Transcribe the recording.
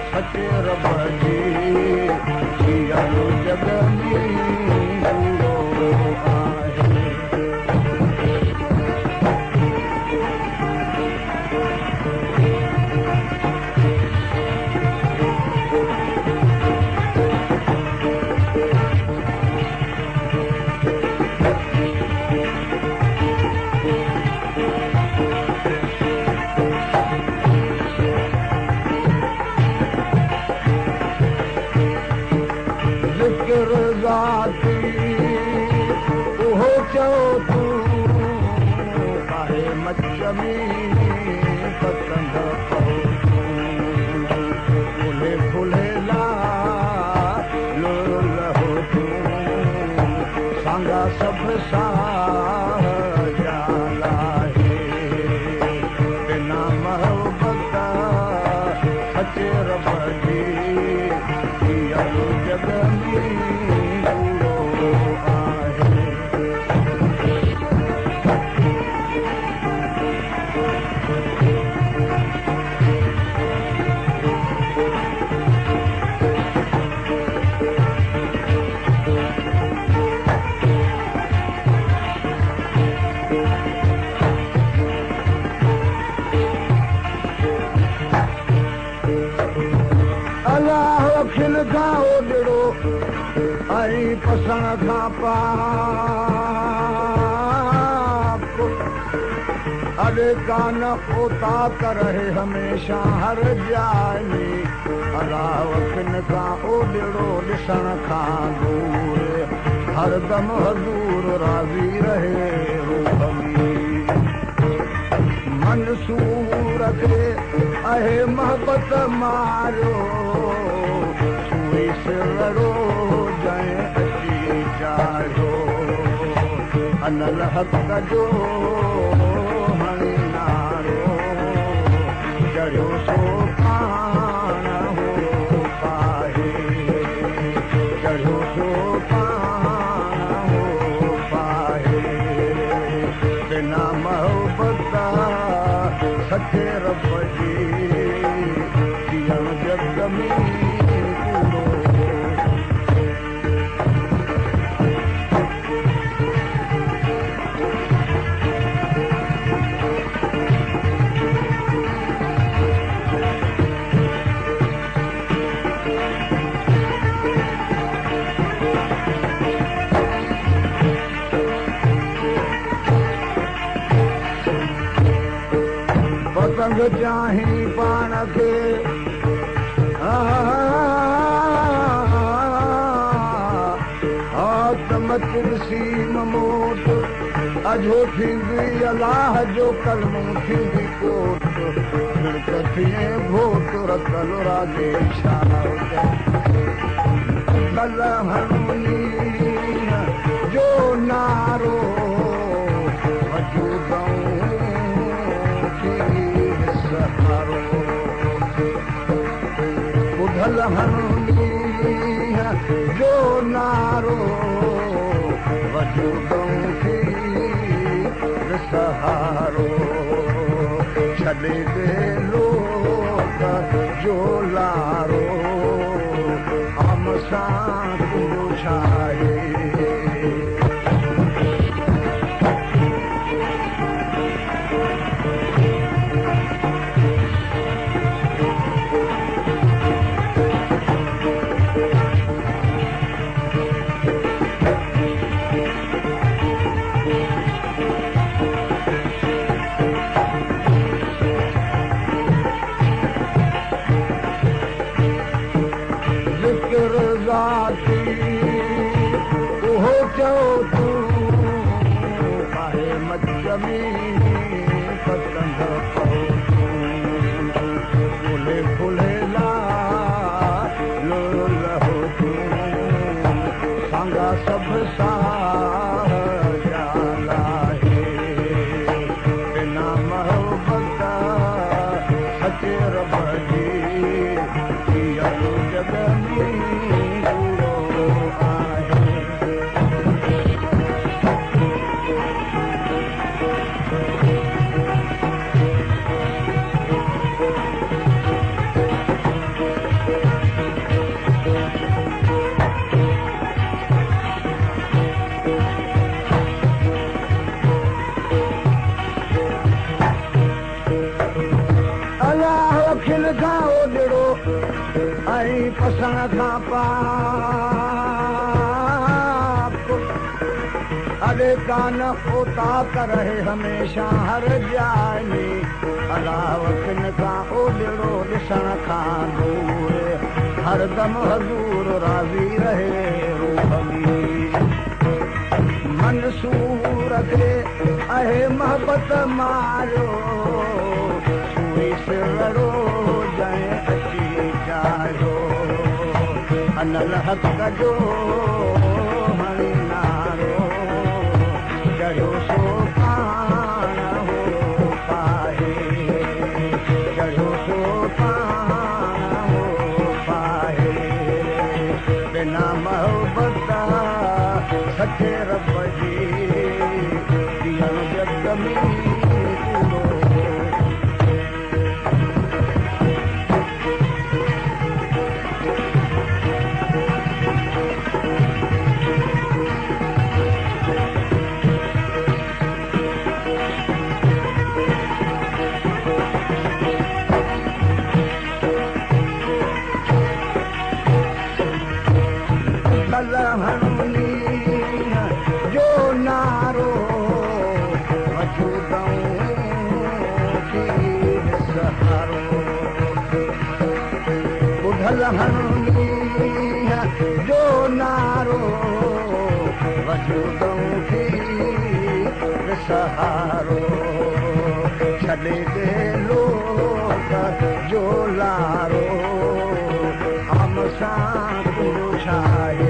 सचे रब जी जियरो जग में कूड़ो आहे पसंद फुले फुले लो तू सांगा सब जाला है बिना मोहब्बत सचे रब जी जियरो जग में कूड़ो आहे ओॾड़ो ऐं पसण खां पाप अॾे कान ओतात रहे हमेशह हर जाइ में अलाह किन खां ओॾड़ो ॾिसण खां दूर हरदम हज़ूर राज़ी रहे रूह में मंसूर खे आहे मोहबत मारियो सिरो जंहिं अची चाढ़ियो अनल हक़ जो हणी नारो चढ़ियो सो पाण हो पाहे चढ़ियो सो पाण हो पाहे बिना मोहबत सचे रब जी जियण जग में पतंग चाही पाण खे तुलसी मोट अजो थींदी अलाह जो कलमो थींदी कोट थिए घोट रतल राजे कल हणी जो नारो ॿुधल हणी जो नारो वजूदों की सहारो छॾे दे लोक जो लारो हम सां तुंहिंजो छाहे खां ओॾिड़ो ऐं पसण खां पाप अरे कान होता कर रहे हमेशा हर जाए में अलाह किन खां ओॾिड़ो ॾिसण खां दूर हरदम हज़ूर राज़ी रहे रूह में मंसूर खे आहे मोहबत मारियो सुई सिरो जंहिं अची चाहियो अनल हक़ जो हणी नारो चढ़ियो सो पाण हो पाए चढ़ियो सो पाण हो पाए बिना मोहबत सचे रब जी जीअण जग में जो नारो सहारो ॿुधल जो नारो सहारो छॾे दे लोक जो लारो आम सां तुंहिंजो छाहे